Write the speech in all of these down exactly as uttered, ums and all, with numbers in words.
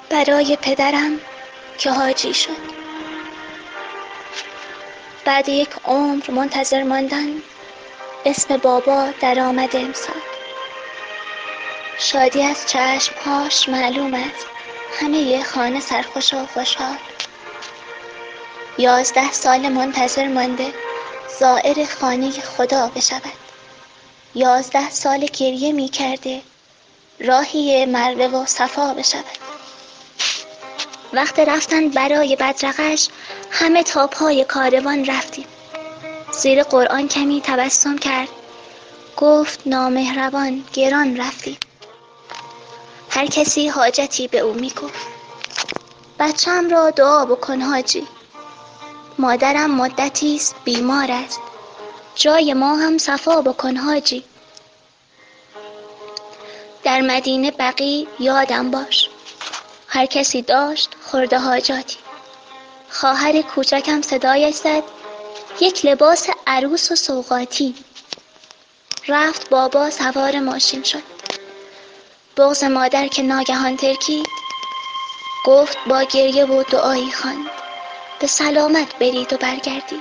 برای پدرم که حاجی شد. بعد یک عمر منتظر ماندن اسم بابا در آمد امسال. شادی از چشمهاش معلوم است، همه یه خانه سرخوش و خوشحال. یازده سال منتظر مانده زائر خانه خدا بشود. یازده سال گریه می کرده راهی مروه و صفا بشود. وقت رفتن برای بدرقش همه تا پای کاروان رفتیم. زیر قرآن کمی تبسم کرد، گفت نامهربان گران رفتیم. هر کسی حاجتی به او می گفت. بچم را دعا بکن حاجی. مادرم مدتیست بیمار است، جای ما هم صفا بکن حاجی. در مدینه بقی یادم باش، هر کسی داشت خورده حاجاتی. خواهر کوچکم صدایش زد، یک لباس عروس و سوغاتی. رفت بابا سوار ماشین شد. بغض مادر که ناگهان ترکید، گفت با گریه و دعایی خواند به سلامت برید و برگردید.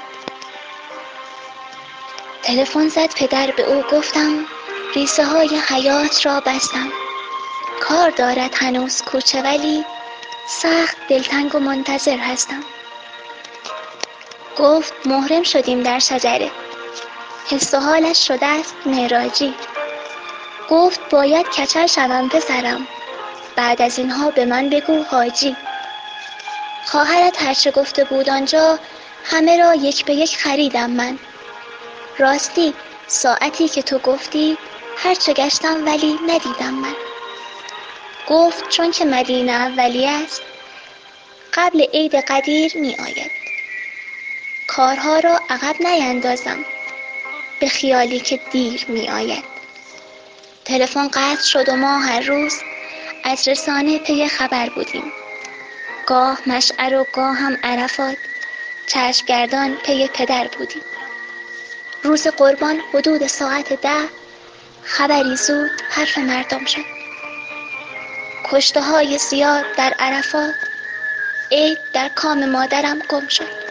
تلفن زد پدر، به او گفتم ریسه های حیات را بستم. کار دارد هنوز کوچه، ولی سخت دلتنگ و منتظر هستم. گفت محرم شدیم در شجره، حس و حالش شده است معراجی. گفت باید کچل شوم پسرم، بعد از اینها به من بگو حاجی. خواهرت هرچه گفته بود آنجا همه را یک به یک خریدم من. راستی ساعتی که تو گفتی هرچه گشتم ولی ندیدم من. گفت چون که مدینه اولی است قبل عید قدیر می آید. کارها را عقب نیندازم به خیالی که دیر می آید. تلفن قطع شد و ما هر روز از رسانه پی خبر بودیم. گاه مشعر و گاه هم عرفات، چشمگردان پی پدر بودیم. روز قربان حدود ساعت ده خبری زود حرف مردم شد. کشته های زیاد در عرفات، عید در کام مادرم گم شد.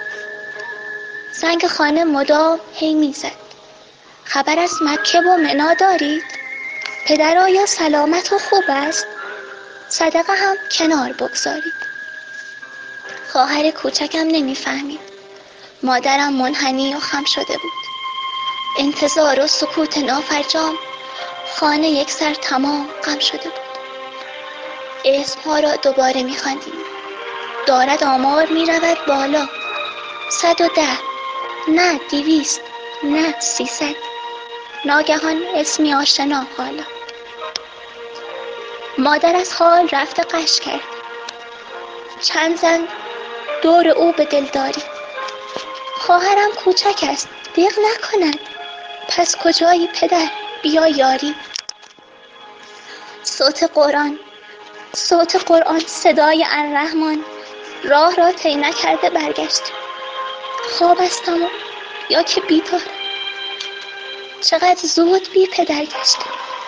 زنگ خانه مدام هی میزد، خبر از مکه و منا دارید؟ پدر آیا سلامت و خوب است؟ صدقه هم کنار بگذارید. خواهر کوچکم نمیفهمید. مادرم منحنی و خم شده بود. انتظار و سکوت نافرجام، خانه یک سر تمام غم شده بود. اسمها را دوباره می‌خواندیم. دارد آمار می‌رود بالا. صد و ده، نه دویست، نه سیصد. ناگهان اسمی آشنا حالا. مادر از حال رفته قش کرد. چند زن دور او به دلداری. خواهرم کوچک است، دیق نکند. پس کجایی پدر؟ بیا یاری. صوت قرآن، صوت قرآن، صدای الرحمن راه را طی نکرده برگشت. خواب استم و یا که بیدار. چقدر زود بی پدر گشت.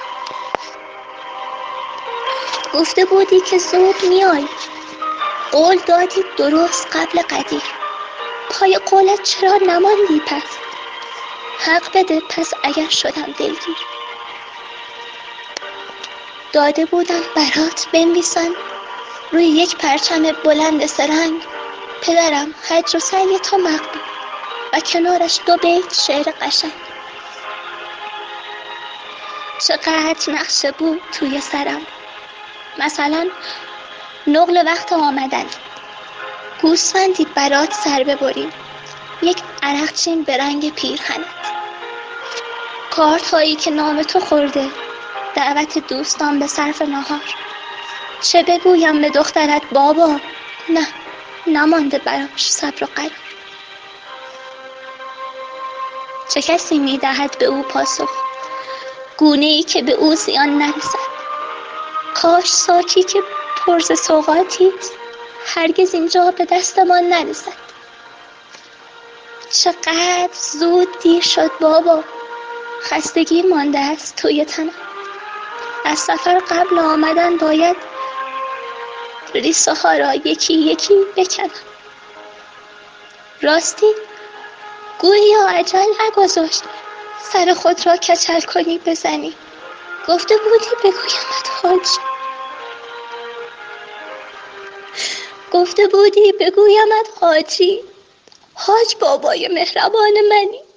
گفته بودی که زود میای، قول دادی درست قبل قدیر. پای قولت چرا نماندی پس؟ حق بده پس اگر شدم دلگیر. داده بودم برات بنویسن روی یک پرچم بلند سرنگ، پدرم حج و سعی تو مقبول، و کنارش دو بیت شعر قشنگ. چقدر نقشه بود توی سرم، مثلا نقل وقت آمدن، گوسفندی برات سر ببریم، یک عرقچین به رنگ پیرهنت، کارت هایی که نام تو خورده، دعوت دوستان به صرف نهار. چه بگویم به دخترت بابا؟ نه، نمانده براش صبر و قرار. چه کسی میدهد به او پاسخ؟ گونه ای که به او زیان نرسد. کاش ساکی که پرز سوغاتی است هرگز اینجا به دست ما نرسد. چقدر زود دیر شد بابا، خستگی مانده است توی تنم. از سفر قبل آمدن باید ریسه ها را یکی یکی بکنم. راستی گویا اجل نگذاشت سر خود را کچل کنی بزنی. گفته بودی بگویمت حاج گفته بودی بگویمت حاجی. حاج بابای مهربان منی.